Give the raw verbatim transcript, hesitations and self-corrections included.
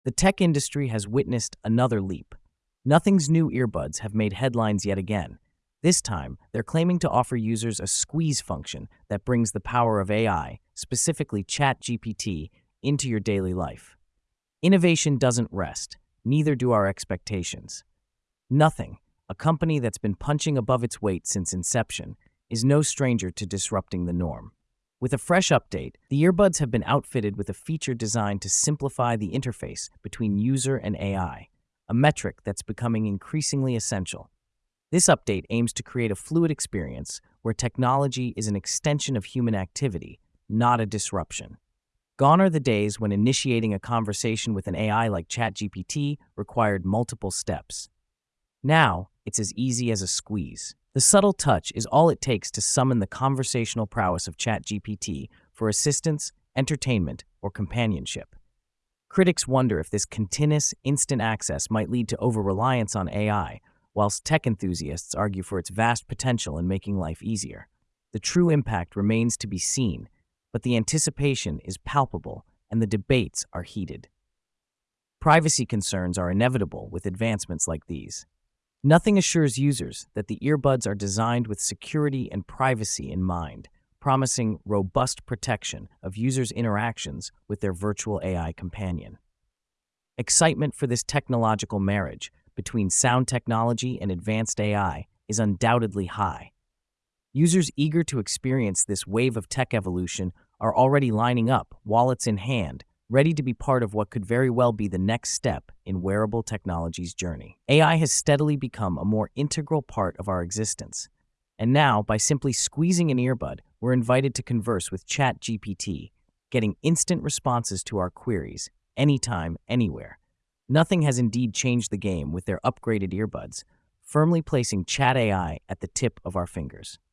The tech industry has witnessed another leap. Nothing's new earbuds have made headlines yet again. This time, they're claiming to offer users a squeeze function that brings the power of A I, specifically ChatGPT, into your daily life. Innovation doesn't rest, neither do our expectations. Nothing, a company that's been punching above its weight since inception, is no stranger to disrupting the norm. With a fresh update, the earbuds have been outfitted with a feature designed to simplify the interface between user and A I, a metric that's becoming increasingly essential. This update aims to create a fluid experience where technology is an extension of human activity, not a disruption. Gone are the days when initiating a conversation with an A I like ChatGPT required multiple steps. Now, it's as easy as a squeeze. The subtle touch is all it takes to summon the conversational prowess of ChatGPT for assistance, entertainment, or companionship. Critics wonder if this continuous, instant access might lead to over-reliance on A I, whilst tech enthusiasts argue for its vast potential in making life easier. The true impact remains to be seen, but the anticipation is palpable and the debates are heated. Privacy concerns are inevitable with advancements like these. Nothing assures users that the earbuds are designed with security and privacy in mind, promising robust protection of users' interactions with their virtual A I companion. Excitement for this technological marriage between sound technology and advanced A I is undoubtedly high. Users eager to experience this wave of tech evolution are already lining up, wallets in hand, ready to be part of what could very well be the next step in wearable technology's journey. A I has steadily become a more integral part of our existence. And now, by simply squeezing an earbud, we're invited to converse with ChatGPT, getting instant responses to our queries, anytime, anywhere. Nothing has indeed changed the game with their upgraded earbuds, firmly placing Chat A I at the tip of our fingers.